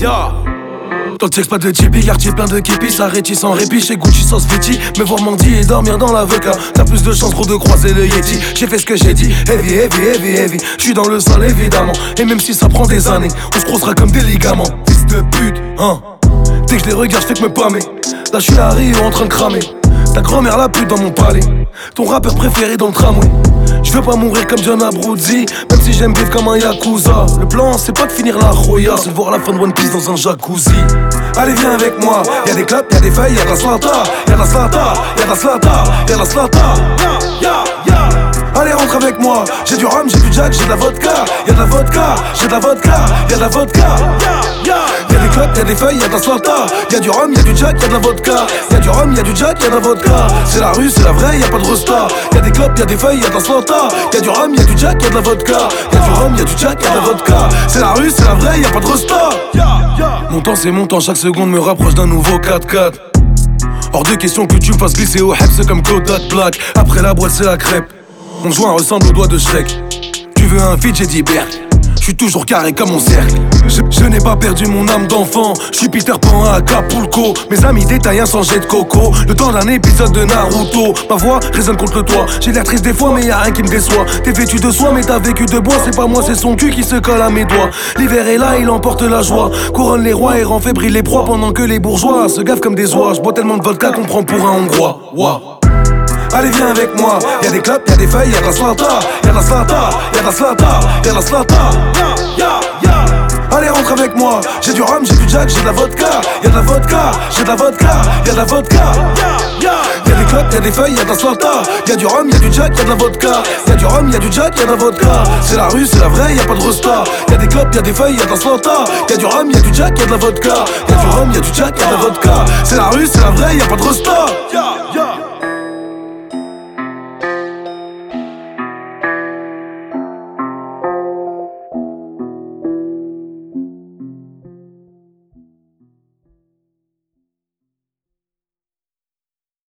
Ya. Dans le texte pas de chippy, quartier plein de kippies, ça rétit sans répit, chez Gucci sans Viti. Me voir mendier et dormir dans l'avocat, t'as plus de chance gros de croiser le Yeti. J'ai fait ce que j'ai dit, heavy, heavy, heavy, heavy. J'suis dans le sale évidemment, et même si ça prend des années, on se croisera comme des ligaments. Fils de pute, hein. Dès que je les regarde, j'fais que me pâmer. Là j'suis à Rio en train de cramer. Ta grand-mère la pute dans mon palais. Ton rappeur préféré dans le tramway. J'veux pas mourir comme John Abruzzi, même si j'aime vivre comme un yakuza. Le plan c'est pas de finir la roya, c'est de voir la fin de One Piece dans un jacuzzi. Allez viens avec moi, y'a des clubs, y'a des feuilles, y'a de la slata, y'a de la slata, y'a de la slata, y'a de la slata. Allez rentre avec moi, j'ai du rhum, j'ai du jack, j'ai de la vodka, y'a de la vodka, j'ai de la vodka, y'a de la vodka. Y'a des clubs, y'a des feuilles, y'a de la slata, y'a du rhum, y'a du jack, y'a de la vodka. Y'a du rhum, y'a du jack, y'a de la vodka. C'est la rue, c'est la vraie, y'a pas de resta. Y'a des clubs, y'a des feuilles, y'a de la slata, y'a du rhum, y'a du jack, y'a de la vodka. Y'a du rhum, y'a du jack, y'a de la vodka. C'est la rue, c'est la vraie, y'a pas de resta. Mon temps c'est mon temps, chaque seconde me rapproche d'un nouveau 4x4. Hors de question que tu me fasses glisser au Heps comme Kodak Black. Après la boîte c'est la crêpe. Mon joint ressemble au doigt de Shrek. Tu veux un feat, j'ai dit Berk. J'suis toujours carré comme mon cercle. Je n'ai pas perdu mon âme d'enfant. J'suis Peter Pan à Acapulco. Mes amis détaillent un sans jet de coco. Le temps d'un épisode de Naruto. Ma voix résonne contre le toit. J'ai l'air triste des fois mais y'a rien qui me déçoit. T'es vêtu de soie mais t'as vécu de bois. C'est pas moi c'est son cul qui se colle à mes doigts. L'hiver est là il emporte la joie. Couronne les rois et rend fébrile les proies. Pendant que les bourgeois se gavent comme des oies. J'bois tellement de vodka qu'on prend pour un hongrois. Wow. Allez viens avec moi, y'a des clubs, y'a des feuilles, y'a de la slata, y'a de la slata, y'a de la slata, y'a de la slata. Allez rentre avec moi, j'ai du rhum, j'ai du jack, j'ai de la vodka, y'a de la vodka, j'ai de la vodka, y'a de la vodka. Y'a des clubs, y'a des feuilles, y'a de la slata, y'a du rhum, y'a du jack, y'a de la vodka. Y'a du rhum, y'a du jack, y'a de la vodka. C'est la rue, c'est la vraie, y'a pas de resta. Y'a des clubs, y'a des feuilles, y'a de la slata, y'a du rhum, y'a du jack, y'a de la vodka. Y'a du rhum, y'a du jack, y'a de la vodka. C'est la rue, c'est la vraie, y'a pas de resta.